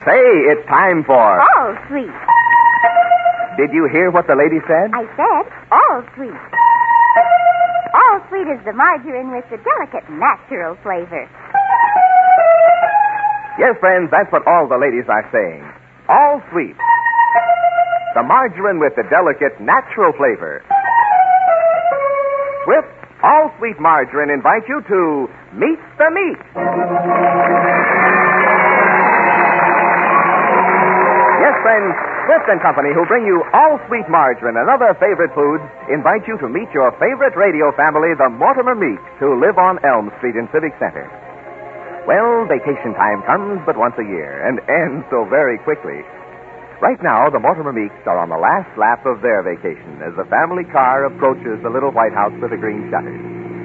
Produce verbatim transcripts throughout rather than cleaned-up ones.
Say, it's time for... All sweet. Did you hear what the lady said? I said all sweet. All sweet is the margarine with the delicate natural flavor. Yes, friends, that's what all the ladies are saying. All sweet. The margarine with the delicate natural flavor. Swift All Sweet Margarine invites you to Meet the Meat. Yes, friends, Swift and Company, who bring you All Sweet Margarine and other favorite foods, invite you to meet your favorite radio family, the Mortimer Meeks, who live on Elm Street in Civic Center. Well, vacation time comes but once a year and ends so very quickly. Right now, the Mortimer Meeks are on the last lap of their vacation as the family car approaches the little White House with the green shutters.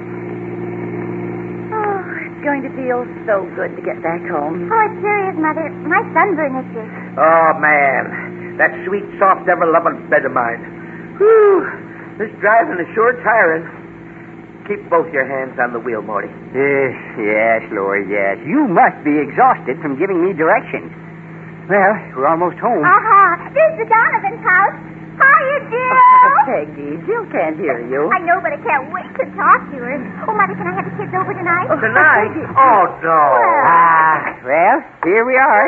Oh, it's going to feel so good to get back home. Oh, it sure is, Mother. My sunburn itches. Oh, man. That sweet, soft, ever-loving bed of mine. Whew. This driving is sure tiring. Keep both your hands on the wheel, Morty. Yes, yes, Lord, yes. You must be exhausted from giving me directions. Well, we're almost home. Aha! There's the Donovan's house. Hiya, Jill. Oh, Peggy, Jill can't hear you. I know, but I can't wait to talk to her. Oh, Mother, can I have the kids over tonight? Tonight? Oh, no. Ah, well, here we are.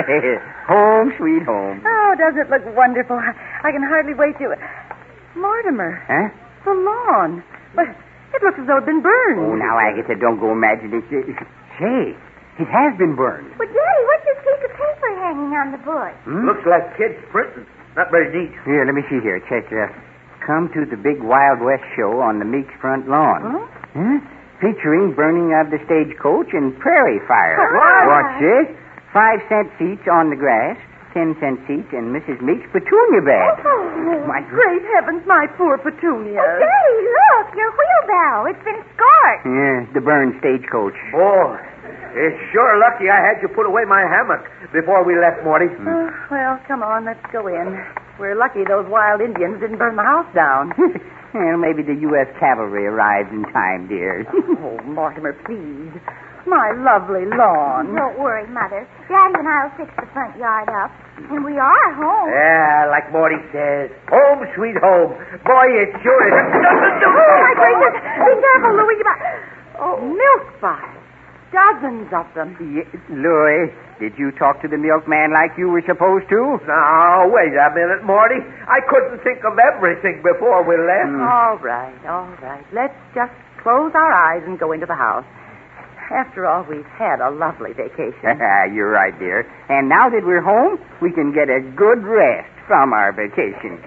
Home, sweet home. Oh, doesn't it look wonderful? I can hardly wait to... Mortimer. Huh? The lawn. But it looks as though it'd been burned. Oh, now, Agatha, don't go imagining it. Say, it has been burned. Well, Daddy, what's this piece of paper hanging on the bush? Hmm? Looks like kids printing. Not very neat. Here, let me see here. Check uh, come to the big Wild West show on the Meeks front lawn. Huh? Huh? Featuring burning of the stagecoach and prairie fire. What? What's this? Five cent seats on the grass, ten cent seats, and Missus Meeks' petunia bed. Oh, My- great heavens, my poor petunia. Oh, Daddy, look, your wheelbarrow. It's been scorched. Yeah, the burned stagecoach. Boy, it's sure lucky I had you put away my hammock before we left, Morty. Oh, well, come on, let's go in. We're lucky those wild Indians didn't burn the house down. Well, maybe the U S cavalry arrived in time, dear. Oh, Mortimer, please. My lovely lawn. Don't worry, Mother. Daddy and I'll fix the front yard up. And we are home. Yeah, like Morty says. Home, sweet home. Boy, it sure is. Oh, my gracious. Be careful, Louis. Oh, milk bottles. Dozens of them. Ye- Louis, did you talk to the milkman like you were supposed to? Now, wait a minute, Morty. I couldn't think of everything before we left. Mm. All right, all right. Let's just close our eyes and go into the house. After all, we've had a lovely vacation. You're right, dear. And now that we're home, we can get a good rest from our vacation.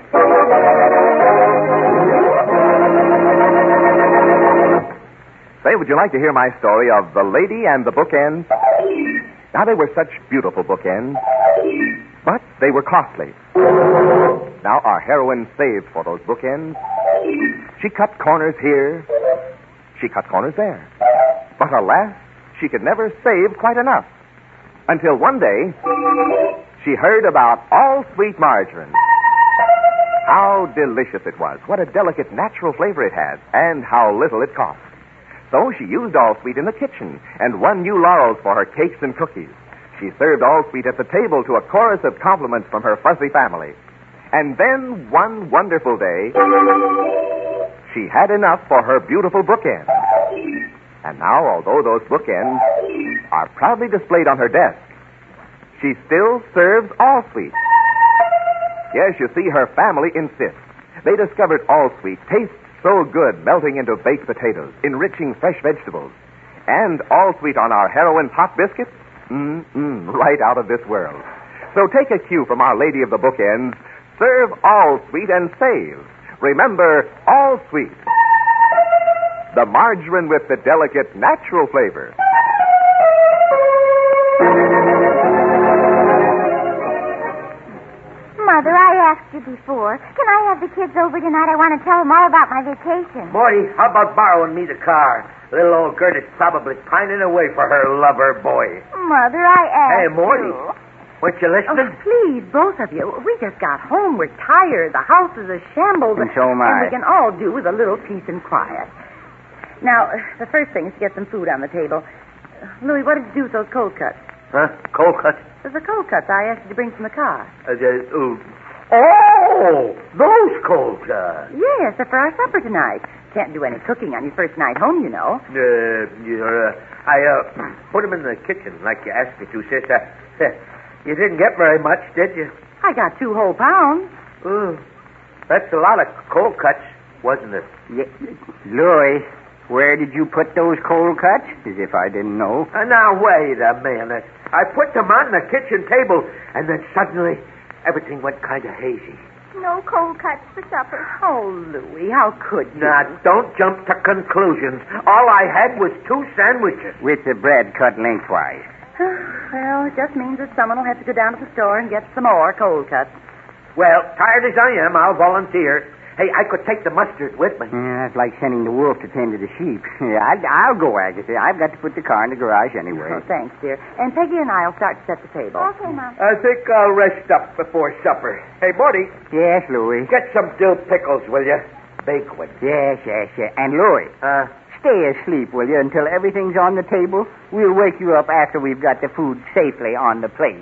Say, would you like to hear my story of The Lady and the Bookends? Now, they were such beautiful bookends, but they were costly. Now, our heroine saved for those bookends. She cut corners here. She cut corners there. But alas, she could never save quite enough. Until one day, she heard about All Sweet Margarine. How delicious it was. What a delicate natural flavor it had. And how little it cost. So she used All Sweet in the kitchen and won new laurels for her cakes and cookies. She served All Sweet at the table to a chorus of compliments from her fussy family. And then, one wonderful day, she had enough for her beautiful bookends. And now, although those bookends are proudly displayed on her desk, she still serves All Sweet. Yes, you see, her family insists. They discovered All Sweet tastes so good melting into baked potatoes, enriching fresh vegetables. And All Sweet on our heroine's hot biscuits? Mm-mm, right out of this world. So take a cue from Our Lady of the Bookends. Serve All Sweet and save. Remember, All Sweet. The margarine with the delicate natural flavor. Mother, I asked you before. Can I have the kids over tonight? I want to tell them all about my vacation. Morty, how about borrowing me the car? Little old Gertie's probably pining away for her lover boy. Mother, I asked Hey, Morty. you. Weren't you listening? Oh, please, both of you. We just got home. We're tired. The house is a shambles. And so am I. And we can all do with a little peace and quiet. Now, uh, the first thing is to get some food on the table. Uh, Louis, what did you do with those cold cuts? Huh? Cold cuts? There's the cold cuts I asked you to bring from the car. Uh, the, uh, oh, those cold cuts. Yes, they're for our supper tonight. Can't do any cooking on your first night home, you know. Uh, you're, uh, I uh, put them in the kitchen like you asked me to, sis. Uh, you didn't get very much, did you? I got two whole pounds. Oh, that's a lot of cold cuts, wasn't it? Yeah. Louis, where did you put those cold cuts? As if I didn't know. Uh, now, wait a minute. I put them on the kitchen table, and then suddenly everything went kind of hazy. No cold cuts for supper. Oh, Louis, how could you? Now, don't jump to conclusions. All I had was two sandwiches. With the bread cut lengthwise. Well, it just means that someone will have to go down to the store and get some more cold cuts. Well, tired as I am, I'll volunteer. Hey, I could take the mustard with me. Yeah, that's like sending the wolf to tend to the sheep. Yeah, I'll, I'll go, Agatha. I've got to put the car in the garage anyway. Oh, thanks, dear. And Peggy and I will start to set the table. Okay, Mom. I think I'll rest up before supper. Hey, Morty, Yes, Louis. get some dill pickles, will you? Bake one. Yes, yes, yes. And Louis, Uh, stay asleep, will you, until everything's on the table? We'll wake you up after we've got the food safely on the plate.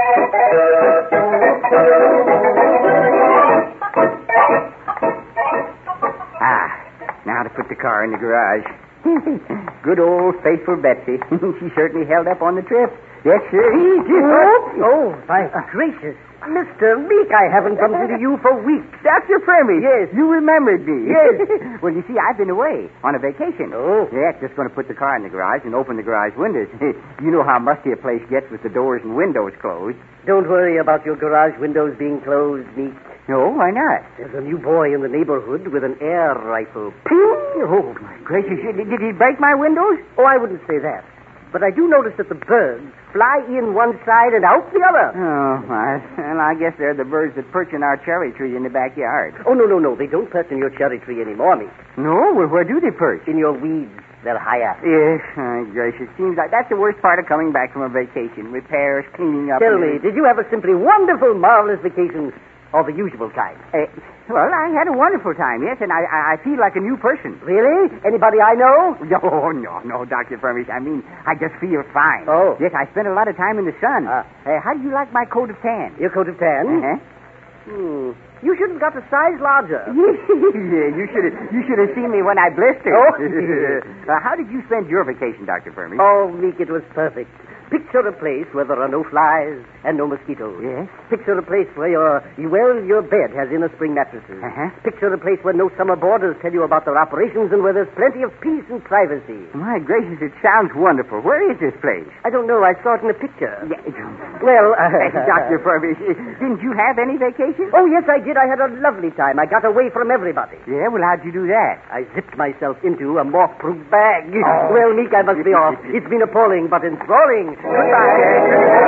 Ah, now to put the car in the garage. Good old faithful Betsy. She certainly held up on the trip. Yes, sir. Oh, my gracious. Mister Meek, I haven't bumped into you for weeks. Doctor Fermi. Yes. You remembered me. Yes. Well, you see, I've been away on a vacation. Oh. Yeah, just going to put the car in the garage and open the garage windows. You know how musty a place gets with the doors and windows closed. Don't worry about your garage windows being closed, Meek. No, why not? There's a new boy in the neighborhood with an air rifle. Oh, my gracious. Did he break my windows? Oh, I wouldn't say that. But I do notice that the birds fly in one side and out the other. Oh, I, well, I guess they're the birds that perch in our cherry tree in the backyard. Oh, no, no, no. They don't perch in your cherry tree anymore, Meek. No? Well, where do they perch? In your weeds. They're higher. Yes, my gracious. Seems like that's the worst part of coming back from a vacation. Repairs, cleaning up. Tell and- me, did you have a simply wonderful, marvelous vacation or the usual kind? Uh, well, I had a wonderful time, yes, and I, I, I feel like a new person. Really? Anybody I know? No, no, no, Doctor Fermis. I mean, I just feel fine. Oh. Yes, I spent a lot of time in the sun. Ah. Uh, how do you like my coat of tan? Your coat of tan? Uh-huh. Hmm. You should have got a size larger. Yeah, you should have you should have seen me when I blistered. Oh. uh, how did you spend your vacation, Doctor Fermi? Oh, Meek, it was perfect. Picture a place where there are no flies and no mosquitoes. Yes? Picture a place where your well, your bed has inner spring mattresses. Uh-huh. Picture a place where no summer boarders tell you about their operations and where there's plenty of peace and privacy. My gracious, it sounds wonderful. Where is this place? I don't know. I saw it in a picture. Yeah, Well, uh, uh, Doctor Fermi, didn't you have any vacation? Oh, yes, I did. I had a lovely time. I got away from everybody. Yeah, well, how'd you do that? I zipped myself into a moth-proof bag. Oh. Well, Meek, I must be off. It's been appalling, but enthralling. Goodbye.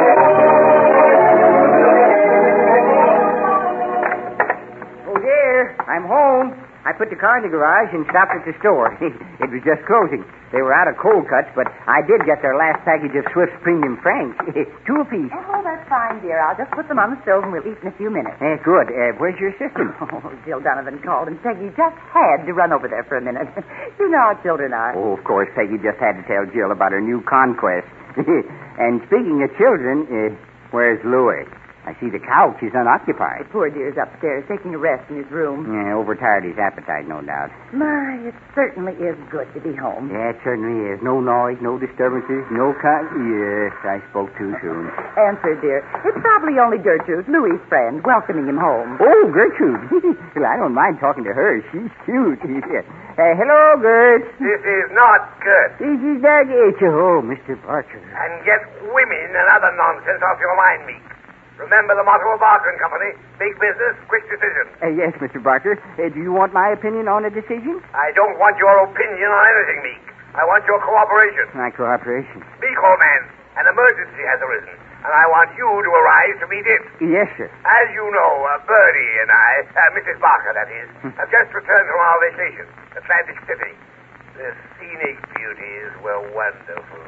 Oh, dear, I'm home. I put the car in the garage and stopped at the store. It was just closing. They were out of cold cuts, but I did get their last package of Swift's Premium Franks. Two apiece. Oh, that's fine, dear. I'll just put them on the stove and we'll eat in a few minutes. Eh, good. Uh, where's your assistant? Oh, Jill Donovan called, and Peggy just had to run over there for a minute. You know how children are. Oh, of course, Peggy just had to tell Jill about her new conquest. And speaking of children, uh, where's Louis? I see the couch is unoccupied. The poor dear's upstairs taking a rest in his room. Yeah, overtired his appetite, no doubt. My, it certainly is good to be home. Yeah, it certainly is. No noise, no disturbances, no con... Yes, I spoke too soon. Answer, dear. It's probably only Gertrude, Louis' friend, welcoming him home. Oh, Gertrude. Well, I don't mind talking to her. She's cute. uh, hello, Gert. This is not good. This is Doug H. Oh, Mister Barker. And get women and other nonsense off your mind, Meek. Remember the motto of Barker and Company, big business, quick decision. Uh, yes, Mister Barker. Uh, do you want my opinion on a decision? I don't want your opinion on anything, Meek. I want your cooperation. My cooperation. Meek, old man, an emergency has arisen, and I want you to arise to meet it. Yes, sir. As you know, uh, Bertie and I, uh, Missus Barker, that is, have just returned from our vacation, Atlantic City. The scenic beauties were wonderful.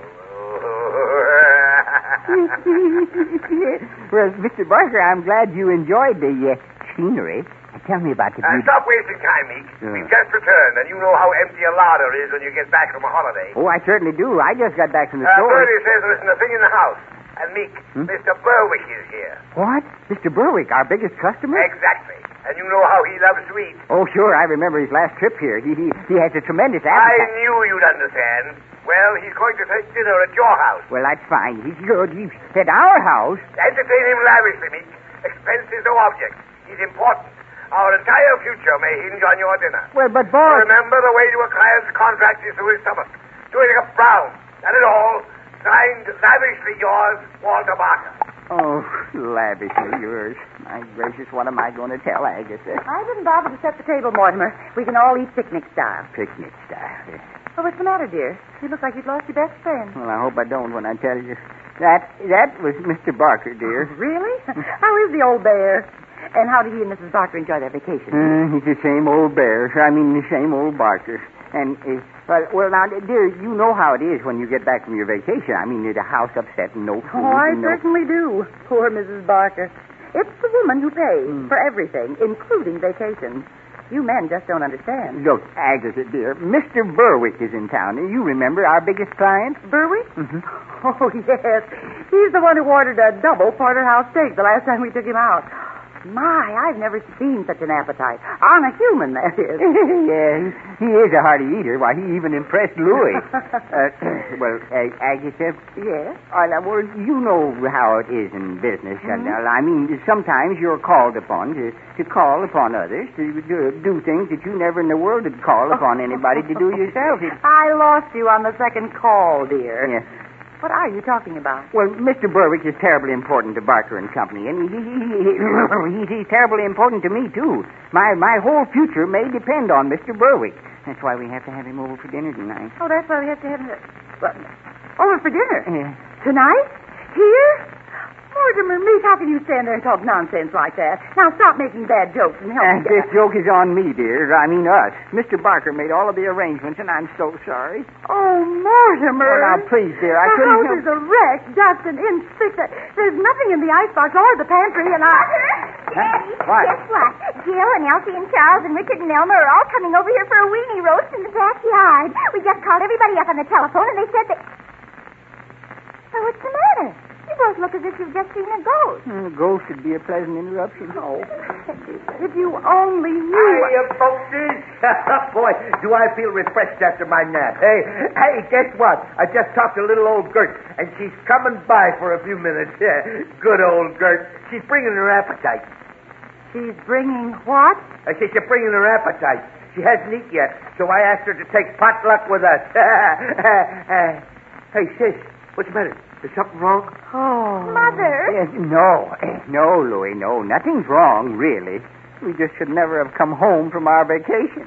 Well, Mister Barker, I'm glad you enjoyed the uh, scenery. Uh, tell me about the Uh, beauty. stop wasting time, Meek. Uh. We've just returned, and you know how empty a larder is when you get back from a holiday. Oh, I certainly do. I just got back from the Uh, store. Bertie says there isn't a thing in the house. And Meek, Hmm? Mister Berwick is here. What? Mister Berwick, our biggest customer? Exactly. And you know how he loves sweets. Oh, sure. I remember his last trip here. He he, he has a tremendous I appetite. knew you'd understand. Well, he's going to take dinner at your house. Well, that's fine. He's good. He's at our house. Entertain him lavishly, Meek. Expense is no object. He's important. Our entire future may hinge on your dinner. Well, but boss... Remember, the way to a client's contract is through his stomach. Do it like a Brown. That is all. Signed, lavishly yours, Walter Barker. Oh, lavishly yours. My gracious, what am I going to tell Agatha? I didn't bother to set the table, Mortimer. We can all eat picnic style. Picnic style. Oh, what's the matter, dear? You look like you'd lost your best friend. Well, I hope I don't when I tell you. That that was Mister Barker, dear. Really? How is the old bear? And how did he and Missus Barker enjoy their vacation? Uh, he's the same old bear. I mean, the same old Barker. And, uh, well, well, now, dear, you know how it is when you get back from your vacation. I mean, the house upset and no food. Oh, I and no... certainly do. Poor Missus Barker. It's the woman who pays Mm. for everything, including vacations. You men just don't understand. Look, Agatha, dear, Mister Berwick is in town. You remember our biggest client? Berwick? Mm-hmm. Oh, yes. He's the one who ordered a double porterhouse steak the last time we took him out. My, I've never seen such an appetite. On a human, that is. Yeah, he is a hearty eater. Why, he even impressed Louis. uh, well, uh, Agatha, Yes? uh, well, you know how it is in business. And, uh, I mean, sometimes you're called upon to, to call upon others to do, do things that you never in the world would call upon anybody to do yourself. It, I lost you on the second call, dear. yeah. What are you talking about? Well, Mister Berwick is terribly important to Barker and Company, and he, he, he, he's terribly important to me, too. My my whole future may depend on Mister Berwick. That's why we have to have him over for dinner tonight. Oh, that's why we have to have him... Well, over for dinner? Yeah. Tonight? Here? Mortimer, Meek, how can you stand there and talk nonsense like that? Now stop making bad jokes and help Uh, me this get... joke is on me, dear. I mean us. Mister Barker made all of the arrangements, and I'm so sorry. Oh, Mortimer. Oh, now, please, dear, I the couldn't house help... is a wreck, dust and inch thick. There's nothing in the icebox or the pantry, and I... Daddy, What? guess what? Jill and Elsie and Charles and Richard and Elmer are all coming over here for a weenie roast in the backyard. We just called everybody up on the telephone, and they said that... Well, what's the matter? You both look as if you've just seen a ghost. Hmm, a ghost would be a pleasant interruption. Oh, if you only knew... Hiya, folksies. Boy, do I feel refreshed after my nap. Hey, hey, guess what? I just talked to little old Gert, and she's coming by for a few minutes. Yeah, good old Gert. She's bringing her appetite. She's bringing what? I said she's bringing her appetite. She hasn't eaten yet, so I asked her to take potluck with us. Hey, sis, what's the matter? Is something wrong? Oh. Mother? Yes, no, no, Louis, no. Nothing's wrong, really. We just should never have come home from our vacation.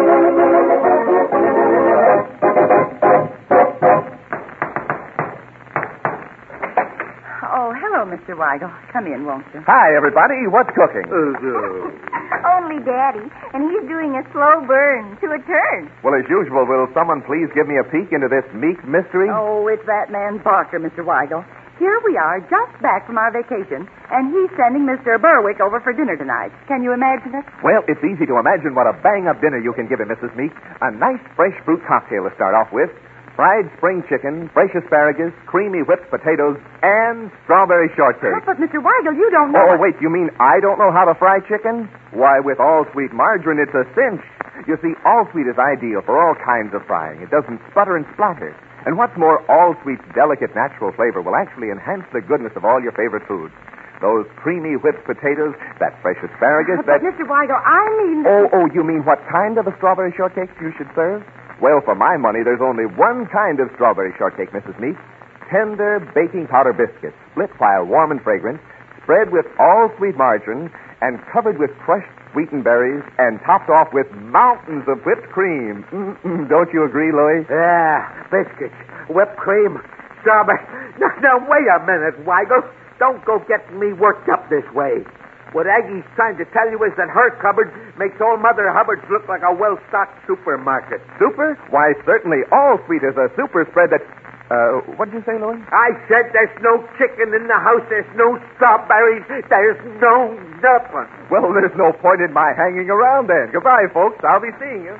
Oh, hello, Mister Weigel. Come in, won't you? Hi, everybody. What's cooking? Only Daddy, and he's doing a slow burn to a turn. Well, as usual, will someone please give me a peek into this Meek mystery? Oh, it's that man Barker, Mister Weigel. Here we are, just back from our vacation, and he's sending Mister Berwick over for dinner tonight. Can you imagine it? Well, it's easy to imagine what a bang-up dinner you can give him, Missus Meek. A nice fresh fruit cocktail to start off with, fried spring chicken, fresh asparagus, creamy whipped potatoes, and strawberry shortcake. Oh, but, Mister Weigel, you don't know... Oh, wait, you mean I don't know how to fry chicken? Why, with all-sweet margarine, it's a cinch. You see, all-sweet is ideal for all kinds of frying. It doesn't sputter and splatter. And what's more, all-sweet's delicate natural flavor will actually enhance the goodness of all your favorite foods. Those creamy whipped potatoes, that fresh asparagus, But, that... Mister Weigel, I mean... Oh, oh, you mean what kind of a strawberry shortcake you should serve? Well, for my money, there's only one kind of strawberry shortcake, Missus Meek. Tender baking powder biscuits, split while warm and fragrant, spread with all-sweet margarine, and covered with crushed sweetened berries, and topped off with mountains of whipped cream. Mm-mm, don't you agree, Louis? Yeah, biscuits, whipped cream, strawberry. Now, now, wait a minute, Weigel. Don't go getting me worked up this way. What Aggie's trying to tell you is that her cupboard makes old Mother Hubbard's look like a well-stocked supermarket. Super? Why, certainly, all-sweet is a super spread that... Uh, what did you say, Louis? I said there's no chicken in the house, there's no strawberries, there's no nothing. Well, there's no point in my hanging around then. Goodbye, folks. I'll be seeing you.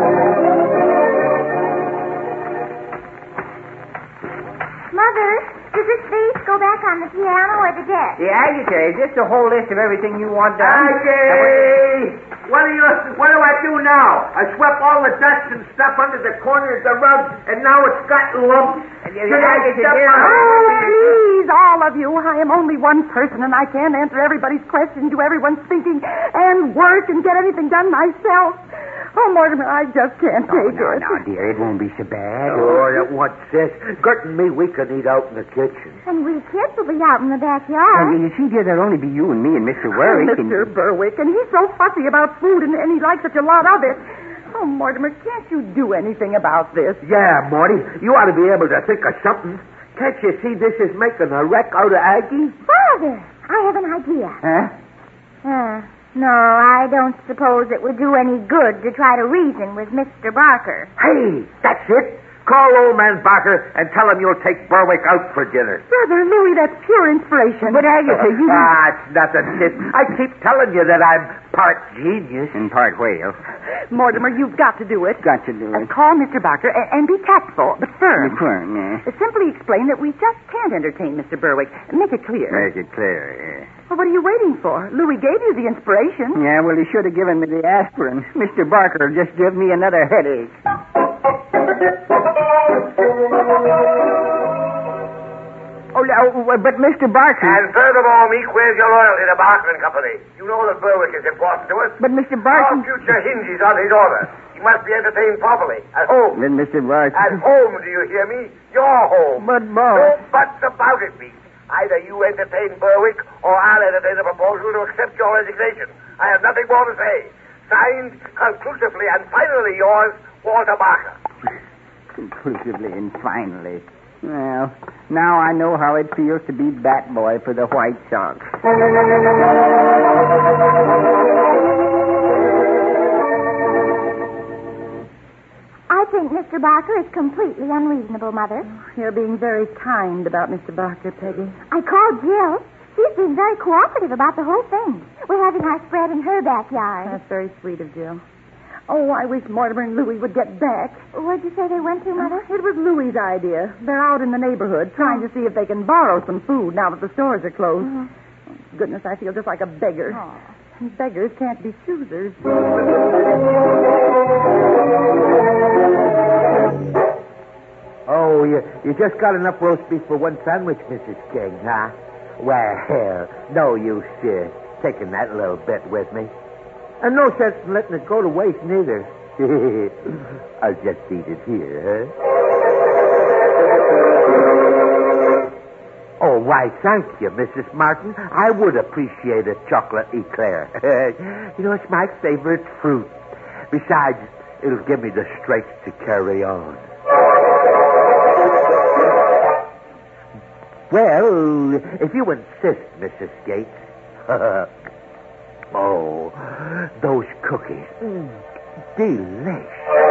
Mother, Does this vase go back on the piano or the desk? The agitator is just a whole list of everything you want done. Aggie! What do you, what do I do now? I swept all the dust and stuff under the corner of the rug, and now it's got lumps. Yeah, Should I Aggie, step dear, on Oh, it? please, all of you. I am only one person, and I can't answer everybody's questions, do everyone's thinking, and work and get anything done myself. Oh, Mortimer, I just can't Oh, take now, it. now, dear, it won't be so bad. Oh, that what, sis? Gert and me, we can eat out in the kitchen. And we kids will be out in the And backyard. you see, dear, there'll only be you and me and Mister Oh, Warwick. and- Mister Berwick, and he's so fussy about food, and, and he likes such a lot of it. Oh, Mortimer, can't you do anything about this? Yeah, Morty, you ought to be able to think of something. Can't you see this is making a wreck out of Aggie? Father, I have an idea. Huh? Uh, no, I don't suppose it would do any good to try to reason with Mister Barker. Hey, that's it. Call old man Barker and tell him you'll take Berwick out for dinner. Brother Louis, that's pure inspiration. But Agatha, you... Ah, it's nothing, sis. I keep telling you that I'm part genius. In part whale. Mortimer, you've got to do it. Got to do Uh, it. call Mister Barker and, and be tactful, but firm. Firm, yeah. Uh, Simply explain that we just can't entertain Mister Berwick. Make it clear. Make it clear, yeah. Well, what are you waiting for? Louis gave you the inspiration. Yeah, well, he should have given me the aspirin. Mister Barker just gave me another headache. Oh, no, but Mister Barker... And furthermore, Meek, where's your loyalty to Barker and Company? You know that Berwick is important to us. But Mister Our Barker... future hinges on his order. He must be entertained properly. At home. Then Mister Barker... At home, do you hear me? Your home. But, No boss... buts about it, Meek. Either you entertain Berwick, or I'll entertain a proposal to accept your resignation. I have nothing more to say. Signed, conclusively and finally yours, Walter Barker. Conclusively and finally. Well, now I know how it feels to be bat boy for the White Sox. I think Mister Barker is completely unreasonable, Mother. You're being very kind about Mister Barker, Peggy. I called Jill. She's been very cooperative about the whole thing. We're having our spread in her backyard. That's very sweet of Jill. Oh, I wish Mortimer and Louis would get back. Where'd you say they went to, Mother? It was Louis's idea. They're out in the neighborhood trying to see if they can borrow some food now that the stores are closed. Mm-hmm. Goodness, I feel just like a beggar. Oh. Beggars can't be choosers. Oh, you, you just got enough roast beef for one sandwich, Missus King, huh? Well, no use uh, taking that little bit with me. And no sense in letting it go to waste, neither. I'll just eat it here, huh? Oh, why, thank you, Missus Martin. I would appreciate a chocolate eclair. You know, it's my favorite fruit. Besides, it'll give me the strength to carry on. Well, if you insist, Missus Gates. Oh, those cookies. Mm, delish.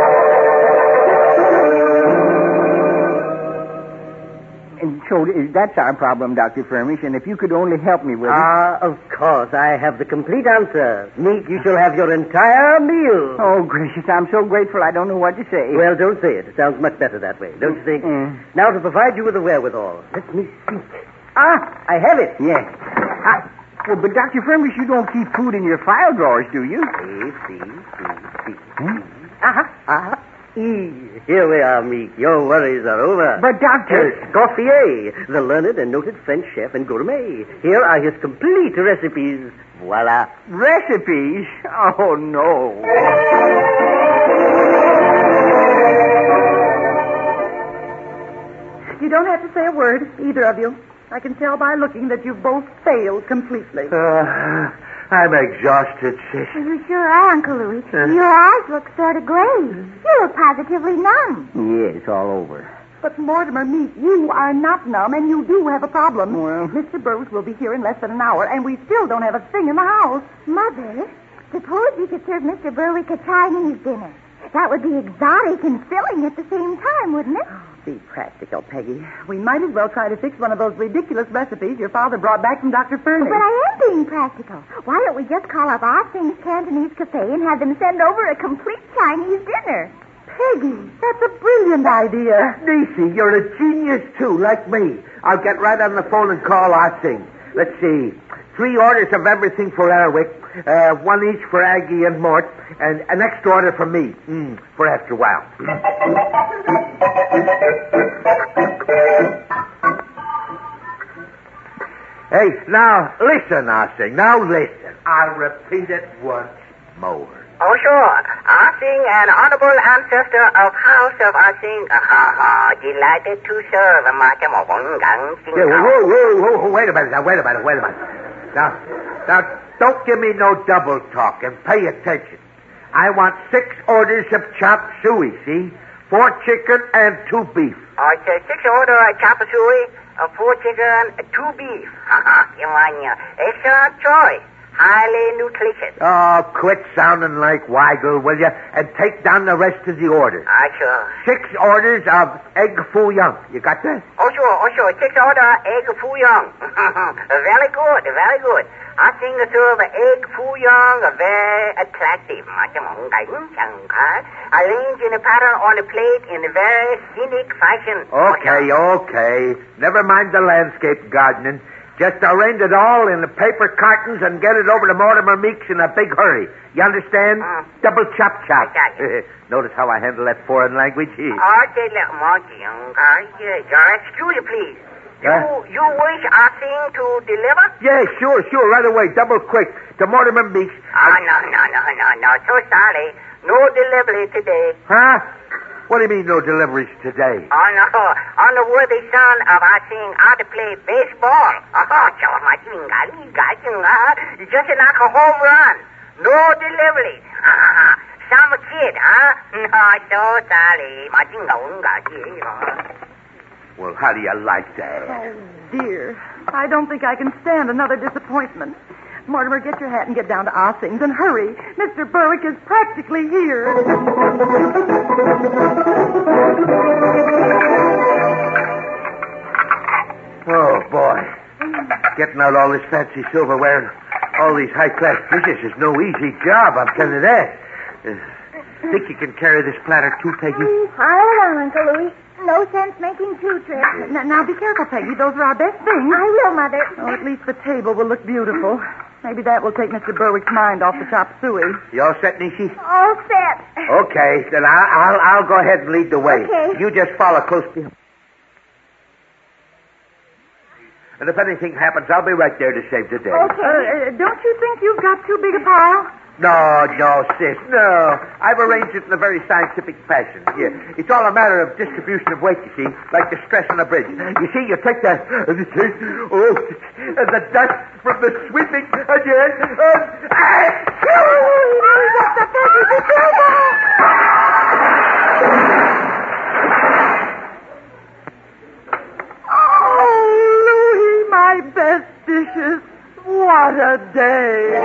And so that's our problem, Doctor Furmish, and if you could only help me with it... Ah, of course. I have the complete answer. Meek, you shall have your entire meal. Oh, gracious, I'm so grateful I don't know what to say. Well, don't say it. It sounds much better that way, don't you think? Mm. Now, to provide you with the wherewithal, let me think. Ah, I have it. Yes. Ah, well, but Doctor Furmish, you don't keep food in your file drawers, do you? See, see, see, see. Hmm? Aha, aha. E. Here we are, Meek. Your worries are over. But, Doctor... Yes, Gauthier, the learned and noted French chef and gourmet. Here are his complete recipes. Voila. Recipes? Oh, no. You don't have to say a word, either of you. I can tell by looking that you've both failed completely. Uh, I'm exhausted, sis. You sure are, Uncle Louis. Your eyes look sort of gray. You look positively numb. Yes, all over. But, Mortimer, Meek, you are not numb, and you do have a problem. Well- Mister Berwick will be here in less than an hour, and we still don't have a thing in the house. Mother, suppose you could serve Mister Berwick a Chinese dinner. That would be exotic and filling at the same time, wouldn't it? Be practical, Peggy. We might as well try to fix one of those ridiculous recipes your father brought back from Doctor Furnace. But I am being practical. Why don't we just call up Austin's Cantonese Cafe and have them send over a complete Chinese dinner? Peggy, that's a brilliant idea. Niecy, you're a genius, too, like me. I'll get right on the phone and call Ah Sing. Let's see. Three orders of everything for Erwick, uh, one each for Aggie and Mort, and an extra order for me, mm, for after a while. Hey, now, listen, Ah Sing. Now, listen. I'll repeat it once more. Oh, sure. Ah Sing, an honorable ancestor of House of Ah Sing. Uh, delighted to serve. Yeah, whoa, whoa, whoa, whoa, wait a minute now, wait a minute, wait a minute. Now, now, don't give me no double talk and pay attention. I want six orders of chop suey, see? Four chicken and two beef. Oh, it's a six order of chop suey, uh, four chicken, uh, two beef. You want uh, excellent choice. Highly nutritious. Oh, quit sounding like Weigel, will you? And take down the rest of the orders. Ah, sure. Six orders of egg foo young. You got that? Oh, sure, oh, sure. Six order egg foo young. Very good, very good. I think the serve egg foo young very attractive. Arranged in a pattern on a plate in a very scenic fashion. Okay, okay. Never mind the landscape gardening. Just arrange it all in the paper cartons and get it over to Mortimer Meeks in a big hurry. You understand? Mm. Double chop chop. Okay. Notice how I handle that foreign language? Okay, your excuse, please. You, Huh? you wish our thing to deliver? Yeah, sure, sure. Right away. Double quick. To Mortimer Meeks. Oh, no, no, no, no, no. So sorry. No delivery today. Huh? What do you mean no deliveries today? Oh, no. On the worthy son of our thing out to play baseball. Oh, just like a home run. No delivery. Some kid, huh? No, so sorry. Well, how do you like that? Oh, dear. I don't think I can stand another disappointment. Mortimer, get your hat and get down to Ah Sing's and hurry. Mister Berwick is practically here. Oh, boy. Getting out all this fancy silverware and all these high-class dishes is no easy job, I'm telling you that. Uh, think you can carry this platter too, Peggy? Pile along, Uncle Louis. No sense making two trips. Now, now, be careful, Peggy. Those are our best things. I will, Mother. Oh, at least the table will look beautiful. Maybe that will take Mister Berwick's mind off the chop suey. You all set, Niecy? All set. Okay, then I'll, I'll, I'll go ahead and lead the way. Okay. You just follow close behind. And if anything happens, I'll be right there to save the day. Okay. Uh, uh, don't you think you've got too big a pile? No, no, sis, no. I've arranged it in a very scientific fashion. Yeah. It's all a matter of distribution of weight, you see, like the stress on a bridge. You see, you take that, and you take, oh, and the dust from the sweeping again, and... Oh, Louie, my best dishes. What a day.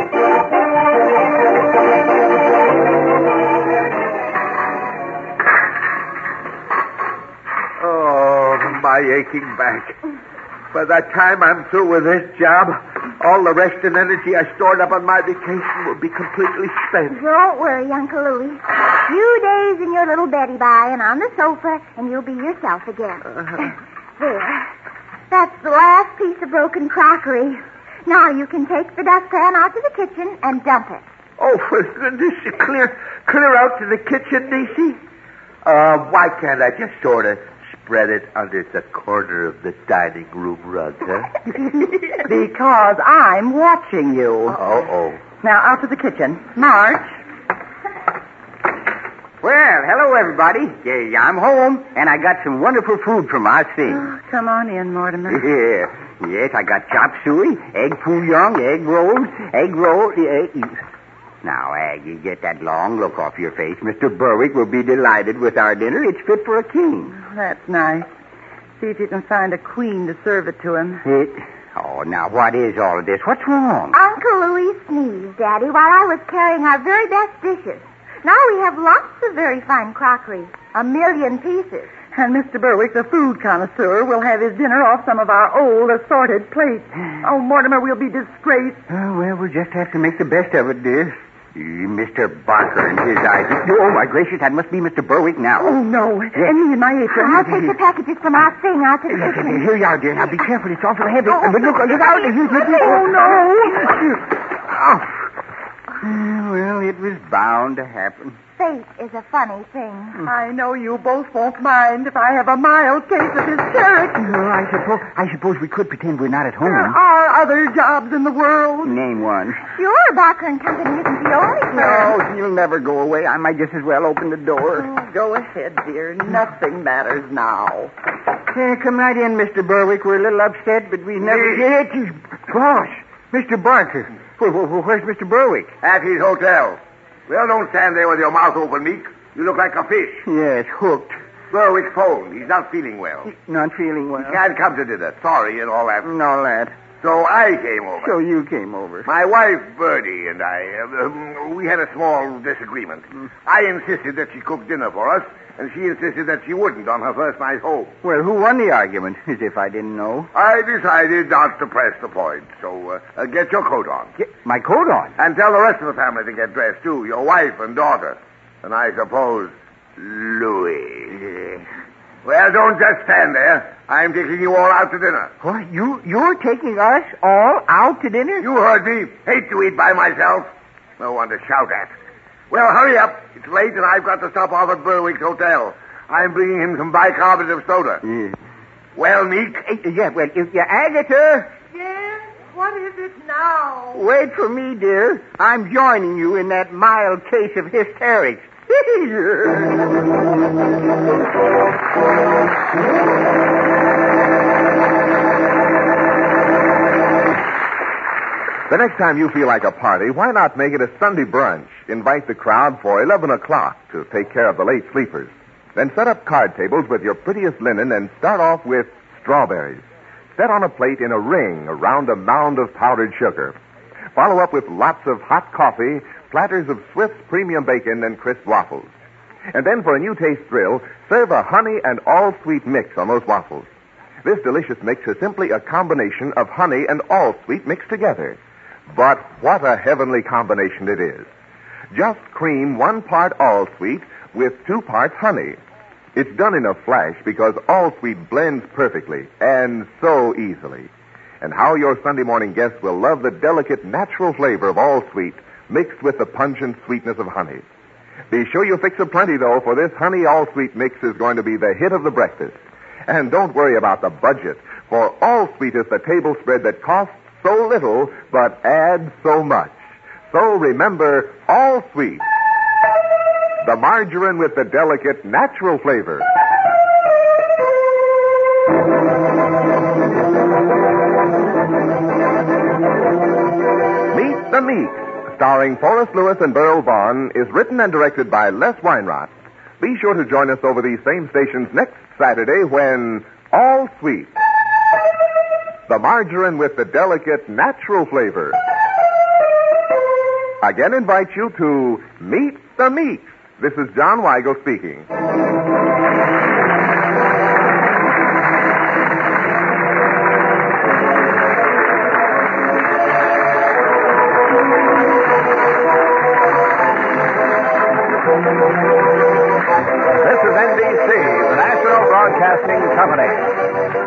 Oh, my aching back. By the time I'm through with this job, all the rest and energy I stored up on my vacation will be completely spent. Don't worry, Uncle Louis. Few days in your little Betty by and on the sofa, and you'll be yourself again. Uh-huh. There. That's the last piece of broken crockery. Now you can take the dustpan out to the kitchen and dump it. Oh, for goodness sake, clear, clear out to the kitchen, Niecy? Uh, why can't I just sort of spread it under the corner of the dining room rug, huh? Because I'm watching you. Uh-oh. Now, out to the kitchen. March. Well, hello, everybody. Yeah, I'm home, and I got some wonderful food from our thing. Oh, come on in, Mortimer. Yeah. Yes, I got chop suey, egg foo young, egg rolls, egg roll. Uh, now, Aggie, get that long look off your face. Mister Berwick will be delighted with our dinner. It's fit for a king. That's nice. See if you can find a queen to serve it to him. It... Oh, now, what is all of this? What's wrong? Uncle Louis sneezed, Daddy, while I was carrying our very best dishes. Now we have lots of very fine crockery. A million pieces. And Mister Berwick, the food connoisseur, will have his dinner off some of our old assorted plates. Oh, Mortimer, we'll be disgraced. Oh, well, we'll just have to make the best of it, dear. Mister Barker and his eyes. Oh, my gracious, that must be Mister Berwick now. Oh, no. And me and my apron. I'll take the packages from our thing out to the kitchen. Here you are, dear. Now, be careful. It's awful heavy. But look, look out. Oh, no. Oh. Well, it was bound to happen. Fate is a funny thing. I know you both won't mind if I have a mild case of hysterics. Well, I suppose I suppose we could pretend we're not at home. There are other jobs in the world. Name one. Sure, Barker and Company isn't the only firm. No, you'll never go away. I might just as well open the door. Oh, go ahead, dear. Nothing matters now. Yeah, come right in, Mister Berwick. We're a little upset, but we never get it. Gosh, Mister Barker. Where, where, where's Mister Berwick? At his hotel. Well, don't stand there with your mouth open, Meek. You look like a fish. Yes, hooked. Berwick phoned. He's not feeling well. Not feeling well. He can't come to dinner. Sorry and all that. And all that. So I came over. So you came over. My wife, Birdie, and I, uh, um, we had a small disagreement. Mm. I insisted that she cook dinner for us, and she insisted that she wouldn't on her first night home. Well, who won the argument? As if I didn't know. I decided not to press the point, so uh, uh, get your coat on. Get my coat on? And tell the rest of the family to get dressed, too. Your wife and daughter. And I suppose, Louis. Well, don't just stand there. I'm taking you all out to dinner. What? You, you're taking us all out to dinner? You heard me. Hate to eat by myself. No one to shout at. Well, hurry up. It's late and I've got to stop off at Berwick's hotel. I'm bringing him some bicarbonate of soda. Yeah. Well, Meek? Uh, yeah, well, if you Agatha. Yes? What is it now? Wait for me, dear. I'm joining you in that mild case of hysterics. The next time you feel like a party, why not make it a Sunday brunch? Invite the crowd for eleven o'clock to take care of the late sleepers. Then set up card tables with your prettiest linen and start off with strawberries. Set on a plate in a ring around a mound of powdered sugar. Follow up with lots of hot coffee, platters of Swift's premium bacon, and crisp waffles. And then for a new taste thrill, serve a honey and all-sweet mix on those waffles. This delicious mix is simply a combination of honey and all-sweet mixed together. But what a heavenly combination it is. Just cream one part all-sweet with two parts honey. It's done in a flash because all-sweet blends perfectly and so easily. And how your Sunday morning guests will love the delicate natural flavor of all-sweet mixed with the pungent sweetness of honey. Be sure you fix a plenty, though, for this honey all-sweet mix is going to be the hit of the breakfast. And don't worry about the budget, for all-sweet is the table spread that costs so little but adds so much. So remember, all-sweet, the margarine with the delicate natural flavor. Meet the Meeks, starring Forrest Lewis and Burl Vaughn, is written and directed by Les Weinrott. Be sure to join us over these same stations next Saturday when All Sweet, the margarine with the delicate natural flavor, again invites you to Meet the Meeks. This is John Weigel speaking. This is N B C, the National Broadcasting Company.